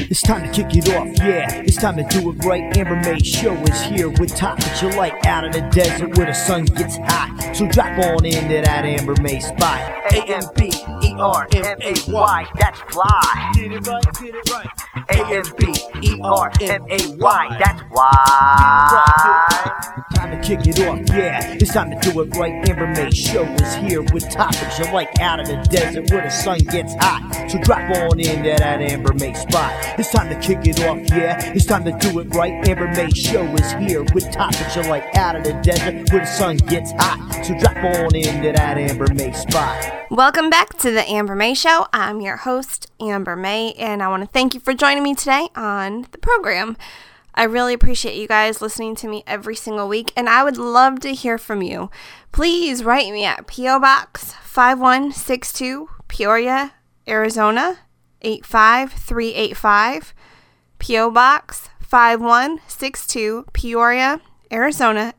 It's time to kick it off, yeah. It's time to do it right. Amber May Show is here with topics you like out in the desert where the sun gets hot. So drop on into that Amber May spot. AMBERMAY, that's fly. Get it right, get it right. AMBERMAY, that's why. Time to kick it off, yeah. It's time to do it right. Amber May Show is here with topics you like out in the desert where the sun gets hot. So drop on into that Amber May spot. It's time to kick it off, yeah. It's time to do it right. Amber May Show is here with topics you like out in the desert where the sun gets hot. So drop on into that Amber May spot. Welcome back to the Amber May Show. I'm your host, Amber May, and I want to thank you for joining me today on the program. I really appreciate you guys listening to me every single week, and I would love to hear from you. Please write me at P.O. Box 5162, Peoria, Arizona, 85385. P.O. Box 5162, Peoria, Arizona,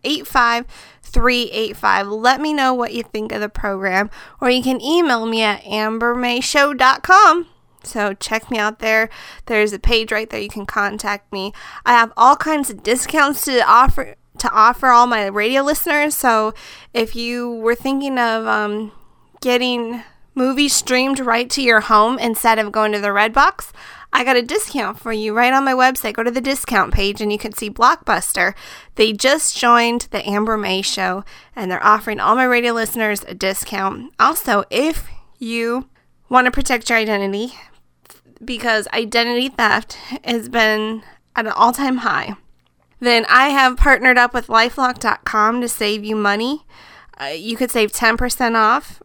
85385. Let me know what you think of the program, or you can email me at ambermayshow.com. So check me out there. There's a page right there. You can contact me. I have all kinds of discounts to offer all my radio listeners. So if you were thinking of getting movies streamed right to your home instead of going to the Redbox, I got a discount for you right on my website. Go to the discount page and you can see Blockbuster. They just joined the Amber May Show and they're offering all my radio listeners a discount. Also, if you want to protect your identity, because identity theft has been at an all-time high, then I have partnered up with LifeLock.com to save you money. You could save 10% off.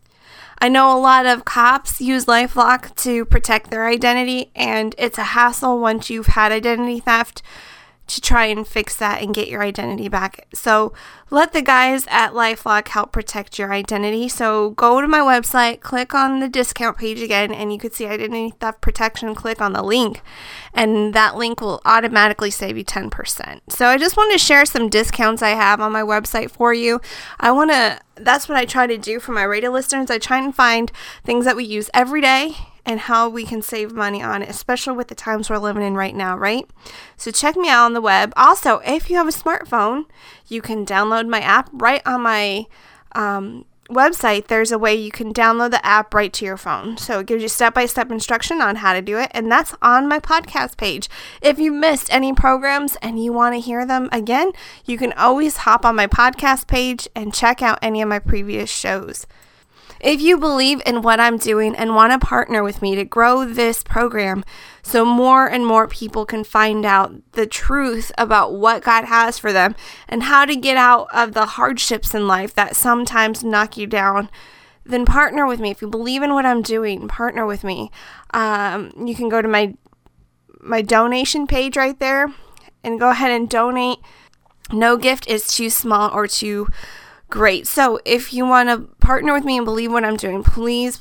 I know a lot of cops use LifeLock to protect their identity, and it's a hassle once you've had identity theft to try and fix that and get your identity back. So let the guys at LifeLock help protect your identity. So go to my website, click on the discount page again, and you can see identity theft protection. Click on the link, and that link will automatically save you 10%. So I just wanted to share some discounts I have on my website for you. That's what I try to do for my radio listeners. I try and find things that we use every day and how we can save money on it, especially with the times we're living in right now, right? So check me out on the web. Also, if you have a smartphone, you can download my app right on my website. There's a way you can download the app right to your phone. So it gives you step-by-step instruction on how to do it, and that's on my podcast page. If you missed any programs and you want to hear them again, you can always hop on my podcast page and check out any of my previous shows. If you believe in what I'm doing and want to partner with me to grow this program so more and more people can find out the truth about what God has for them and how to get out of the hardships in life that sometimes knock you down, then partner with me. If you believe in what I'm doing, partner with me. You can go to my donation page right there and go ahead and donate. No gift is too small or too great. So if you want to partner with me and believe what I'm doing, please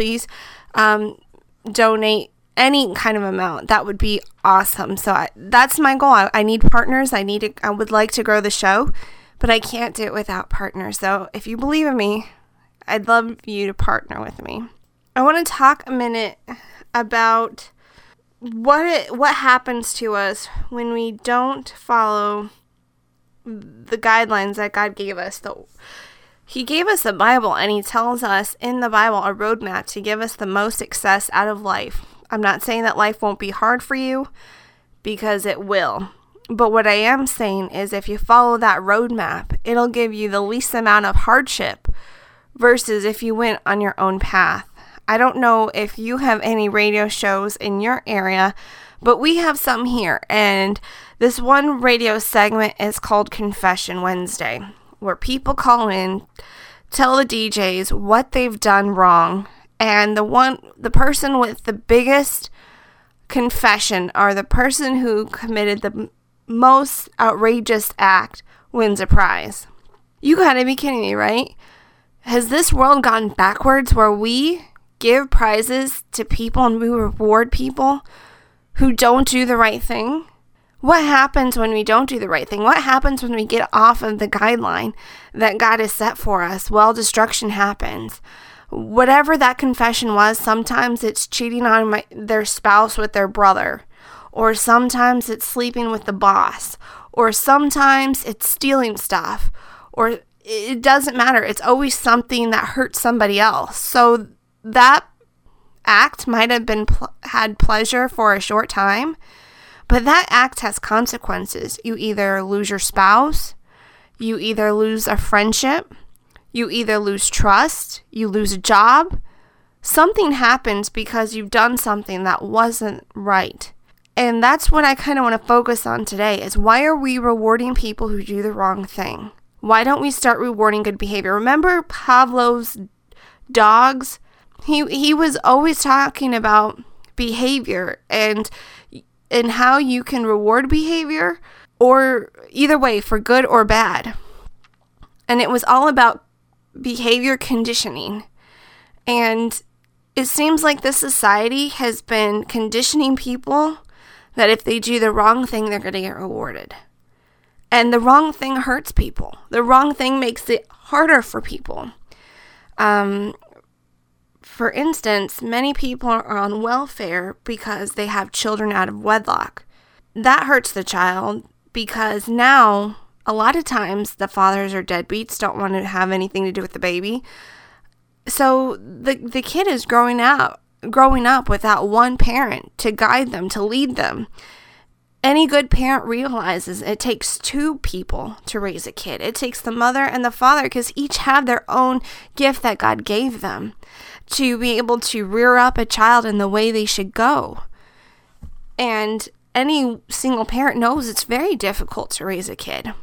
donate any kind of amount. That would be awesome. So that's my goal. I need partners. I would like to grow the show, but I can't do it without partners. So if you believe in me, I'd love you to partner with me. I want to talk a minute about what happens to us when we don't follow the guidelines that God gave us. He gave us the Bible, and he tells us in the Bible a roadmap to give us the most success out of life. I'm not saying that life won't be hard for you, because it will. But what I am saying is if you follow that roadmap, it'll give you the least amount of hardship versus if you went on your own path. I don't know if you have any radio shows in your area, but we have some here, and this one radio segment is called Confession Wednesday, where people call in, tell the DJs what they've done wrong, and the person with the biggest confession, or the person who committed the most outrageous act, wins a prize. You gotta be kidding me, right? Has this world gone backwards where we give prizes to people and we reward people who don't do the right thing? What happens when we don't do the right thing? What happens when we get off of the guideline that God has set for us? Well, destruction happens. whatever that confession was, sometimes it's cheating on their spouse with their brother, or sometimes it's sleeping with the boss, or sometimes it's stealing stuff, or it doesn't matter. It's always something that hurts somebody else. So that act might have been had pleasure for a short time, but that act has consequences. You either lose your spouse, you either lose a friendship, you either lose trust, you lose a job. Something happens because you've done something that wasn't right. And that's what I kind of want to focus on today, is why are we rewarding people who do the wrong thing? Why don't we start rewarding good behavior? Remember Pavlov's dogs? He was always talking about behavior and how you can reward behavior, or either way, for good or bad. And it was all about behavior conditioning. And it seems like this society has been conditioning people that if they do the wrong thing, they're going to get rewarded. And the wrong thing hurts people. The wrong thing makes it harder for people. For instance, many people are on welfare because they have children out of wedlock. That hurts the child because now, a lot of times, the fathers are deadbeats, don't want to have anything to do with the baby. So the kid is growing up without one parent to guide them, to lead them. Any good parent realizes it takes two people to raise a kid. It takes the mother and the father, because each have their own gift that God gave them to be able to rear up a child in the way they should go. And any single parent knows it's very difficult to raise a kid.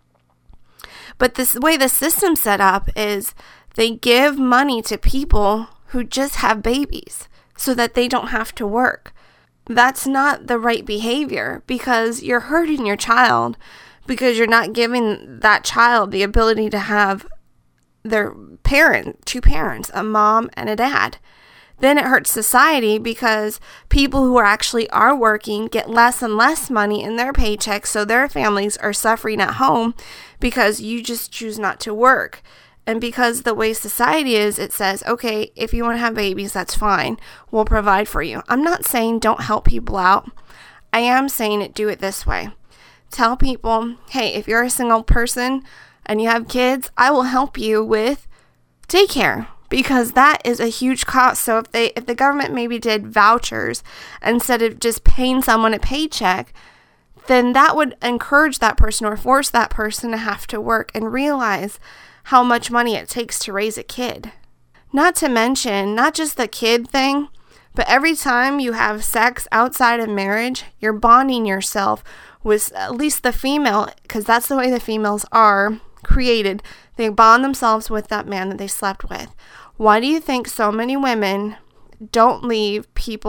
But the way the system's set up is they give money to people who just have babies so that they don't have to work. That's not the right behavior, because you're hurting your child because you're not giving that child the ability to have their two parents, a mom and a dad. Then it hurts society because people who are working get less and less money in their paychecks, so their families are suffering at home because you just choose not to work. And because the way society is, it says, okay, if you want to have babies, that's fine. We'll provide for you. I'm not saying don't help people out. I am saying do it this way. Tell people, hey, if you're a single person and you have kids, I will help you with daycare, because that is a huge cost. So if the government maybe did vouchers instead of just paying someone a paycheck, then that would encourage that person or force that person to have to work and realize how much money it takes to raise a kid. Not to mention, not just the kid thing, but every time you have sex outside of marriage, you're bonding yourself with at least the female, because that's the way the females are created. They bond themselves with that man that they slept with. Why do you think so many women don't leave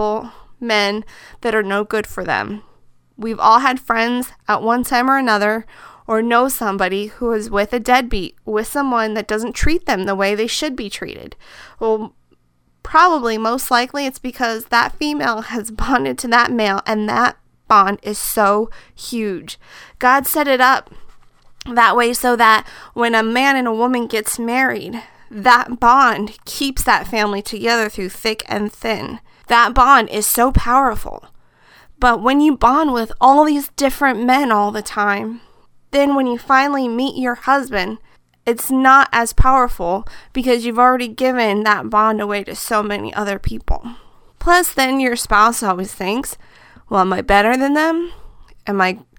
men that are no good for them? We've all had friends at one time or another, or know somebody who is with a deadbeat, with someone that doesn't treat them the way they should be treated. Well, probably, most likely, it's because that female has bonded to that male, and that bond is so huge. God set it up that way so that when a man and a woman gets married, that bond keeps that family together through thick and thin. That bond is so powerful. But when you bond with all these different men all the time, then when you finally meet your husband, it's not as powerful because you've already given that bond away to so many other people. Plus, then your spouse always thinks, well, am I better than them? Am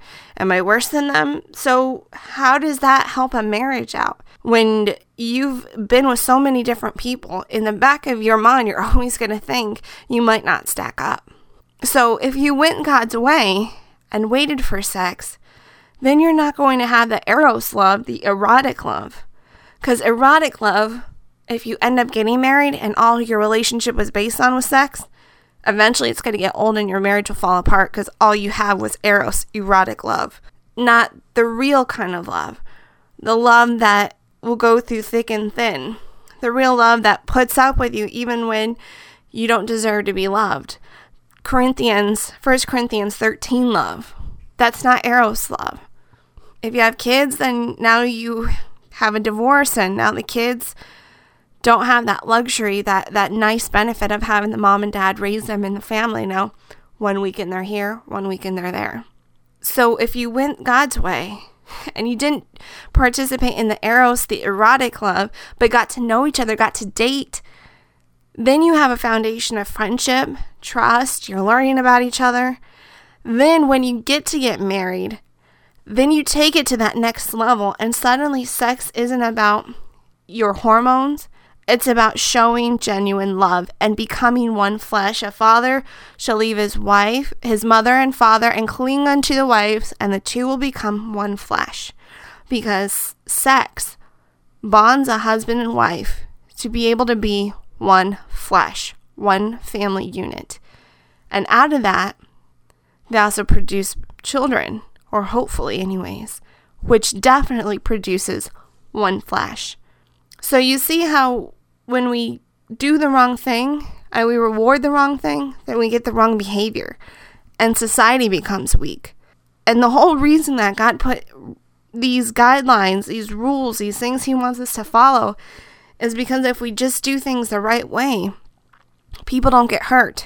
I worse than them? So how does that help a marriage out? When you've been with so many different people, in the back of your mind, you're always going to think you might not stack up. So if you went God's way and waited for sex, then you're not going to have the eros love, the erotic love. Because erotic love, if you end up getting married and all your relationship was based on was sex, eventually it's going to get old and your marriage will fall apart because all you have was eros, erotic love. Not the real kind of love. The love that will go through thick and thin. The real love that puts up with you even when you don't deserve to be loved. 1 Corinthians 13 love. That's not eros love. If you have kids, then now you have a divorce and now the kids, don't have that luxury, that nice benefit of having the mom and dad raise them in the family. No, one weekend they're here, one weekend they're there. So if you went God's way and you didn't participate in the eros, the erotic love, but got to know each other, got to date, then you have a foundation of friendship, trust, you're learning about each other. Then when you get married, then you take it to that next level, and suddenly sex isn't about your hormones. It's about showing genuine love and becoming one flesh. A father shall leave his wife, his mother and father, and cling unto the wives, and the two will become one flesh. Because sex bonds a husband and wife to be able to be one flesh, one family unit. And out of that, they also produce children, or hopefully anyways, which definitely produces one flesh. So you see how when we do the wrong thing and we reward the wrong thing, then we get the wrong behavior and society becomes weak. And the whole reason that God put these guidelines, these rules, these things he wants us to follow is because if we just do things the right way, people don't get hurt.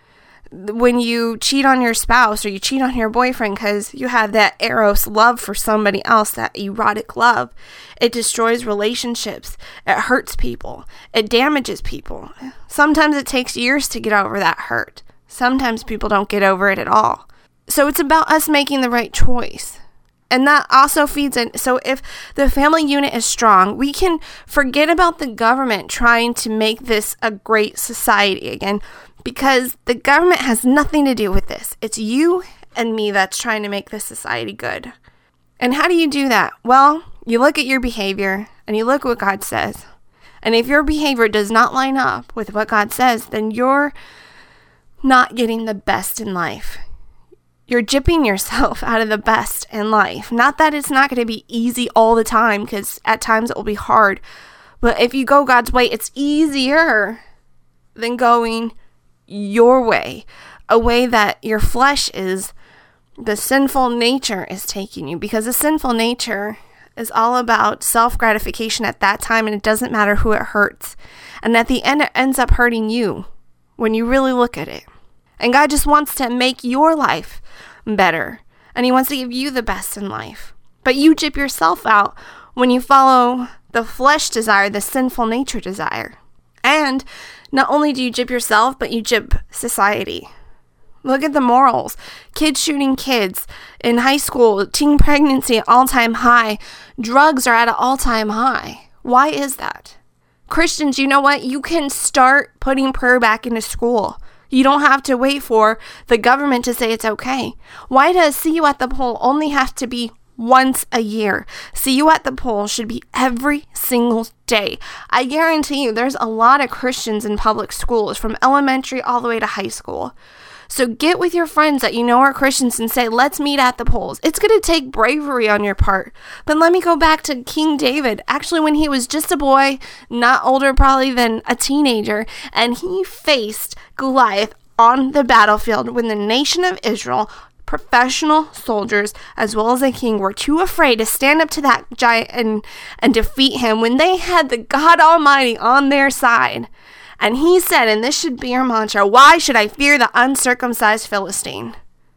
When you cheat on your spouse or you cheat on your boyfriend because you have that eros love for somebody else, that erotic love, it destroys relationships. It hurts people. It damages people. Sometimes it takes years to get over that hurt. Sometimes people don't get over it at all. So it's about us making the right choice. And that also feeds in. So if the family unit is strong, we can forget about the government trying to make this a great society again, because the government has nothing to do with this. It's you and me that's trying to make this society good. And how do you do that? Well, you look at your behavior and you look at what God says. And if your behavior does not line up with what God says, then you're not getting the best in life. You're gypping yourself out of the best in life. Not that it's not going to be easy all the time, because at times it will be hard. But if you go God's way, it's easier than going your way, a way that your flesh is, the sinful nature is taking you, because the sinful nature is all about self-gratification at that time, and it doesn't matter who it hurts. And at the end, it ends up hurting you when you really look at it. And God just wants to make your life better, and he wants to give you the best in life. But you gyp yourself out when you follow the flesh desire, the sinful nature desire. And not only do you gyp yourself, but you gyp society. Look at the morals. Kids shooting kids in high school, teen pregnancy at all-time high. Drugs are at an all-time high. Why is that? Christians, you know what? You can start putting prayer back into school. You don't have to wait for the government to say it's okay. Why does See You at the Pole only have to be once a year? See You at the Pole should be every single day. I guarantee you there's a lot of Christians in public schools from elementary all the way to high school. So get with your friends that you know are Christians and say, let's meet at the polls. It's going to take bravery on your part. But let me go back to King David. Actually, when he was just a boy, not older probably than a teenager, and he faced Goliath on the battlefield when the nation of Israel, professional soldiers as well as a king, were too afraid to stand up to that giant and defeat him when they had the God Almighty on their side. And he said, and this should be your mantra, why should I fear the uncircumcised Philistine?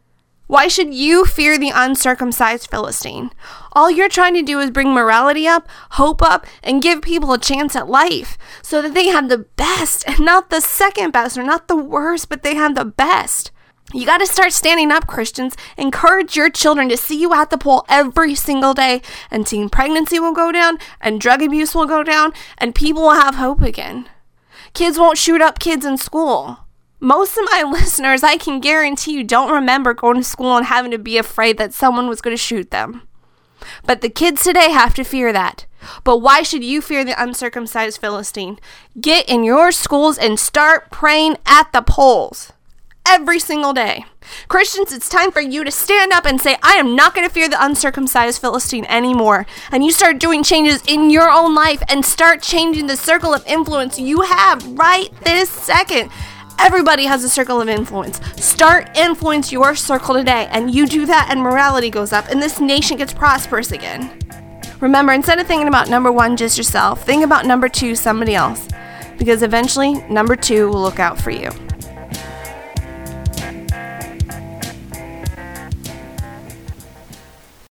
Why should you fear the uncircumcised Philistine? All you're trying to do is bring morality up, hope up, and give people a chance at life so that they have the best and not the second best or not the worst, but they have the best. You got to start standing up, Christians. Encourage your children to see you at the pole every single day, and teen pregnancy will go down, and drug abuse will go down, and people will have hope again. Kids won't shoot up kids in school. Most of my listeners, I can guarantee you, don't remember going to school and having to be afraid that someone was going to shoot them. But the kids today have to fear that. But why should you fear the uncircumcised Philistine? Get in your schools and start praying at the polls every single day. Christians, it's time for you to stand up and say, I am not going to fear the uncircumcised Philistine anymore. And you start doing changes in your own life and start changing the circle of influence you have right this second. Everybody has a circle of influence. Start influence your circle today, and you do that and morality goes up and this nation gets prosperous again. Remember, instead of thinking about number 1, just yourself, think about number 2, somebody else. Because eventually, number 2 will look out for you.